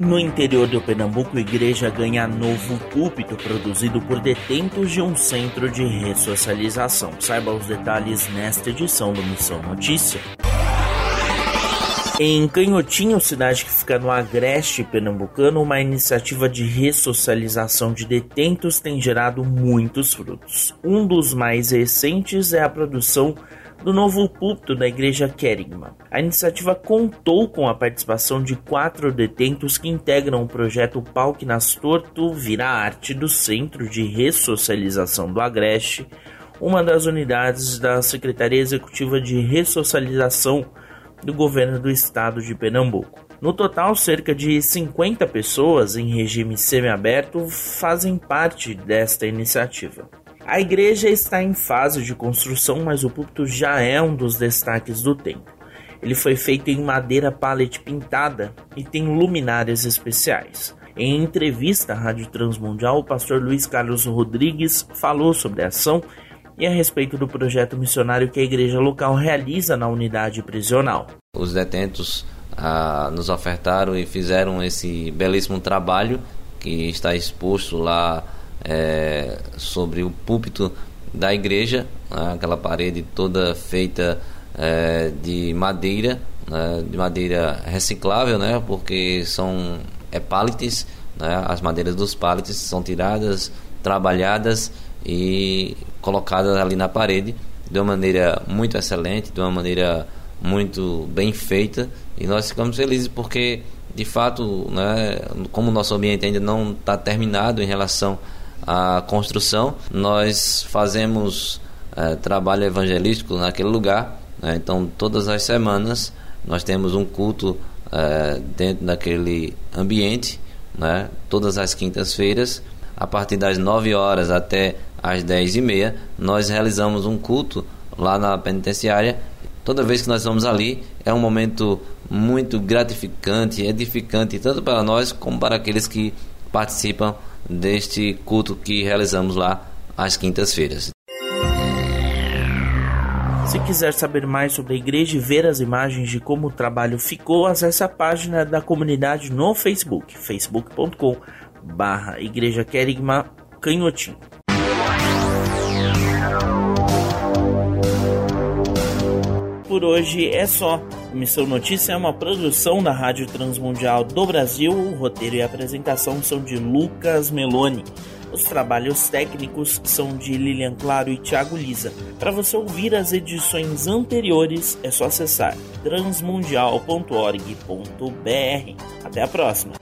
No interior do Pernambuco, a igreja ganha novo púlpito produzido por detentos de um centro de ressocialização. Saiba os detalhes nesta edição do Missão Notícia. Em Canhotinho, cidade que fica no agreste pernambucano, uma iniciativa de ressocialização de detentos tem gerado muitos frutos. Um dos mais recentes é a produção do novo púlpito da Igreja Querigma. A iniciativa contou com a participação de 4 detentos que integram o projeto Pau que Nasce Torto Vira Arte do Centro de Ressocialização do Agreste, uma das unidades da Secretaria Executiva de Ressocialização do Governo do Estado de Pernambuco. No total, cerca de 50 pessoas em regime semiaberto fazem parte desta iniciativa. A igreja está em fase de construção, mas o púlpito já é um dos destaques do templo. Ele foi feito em madeira pallet pintada e tem luminárias especiais. Em entrevista à Rádio Transmundial, o pastor Luiz Carlos Rodrigues falou sobre a ação e a respeito do projeto missionário que a igreja local realiza na unidade prisional. Os detentos nos ofertaram e fizeram esse belíssimo trabalho que está exposto lá sobre o púlpito da igreja, aquela parede toda feita de madeira reciclável, porque são pallets, as madeiras dos pallets são tiradas, trabalhadas e colocadas ali na parede de uma maneira muito excelente, de uma maneira muito bem feita, e nós ficamos felizes porque de fato, como o nosso ambiente ainda não está terminado em relação à construção, nós fazemos trabalho evangelístico naquele lugar, então todas as semanas nós temos um culto dentro daquele ambiente, todas as quintas-feiras, a partir das 9 horas até às 10h30, nós realizamos um culto lá na penitenciária. Toda vez que nós vamos ali, é um momento muito gratificante, edificante, tanto para nós como para aqueles que participam deste culto que realizamos lá às quintas-feiras. Se quiser saber mais sobre a igreja e ver as imagens de como o trabalho ficou, acesse a página da comunidade no Facebook, facebook.com/Igreja Querigma Canhotinho. Por hoje é só. Missão Notícia é uma produção da Rádio Transmundial do Brasil. O roteiro e a apresentação são de Lucas Meloni. Os trabalhos técnicos são de Lilian Claro e Thiago Lisa. Para você ouvir as edições anteriores, é só acessar transmundial.org.br. Até a próxima!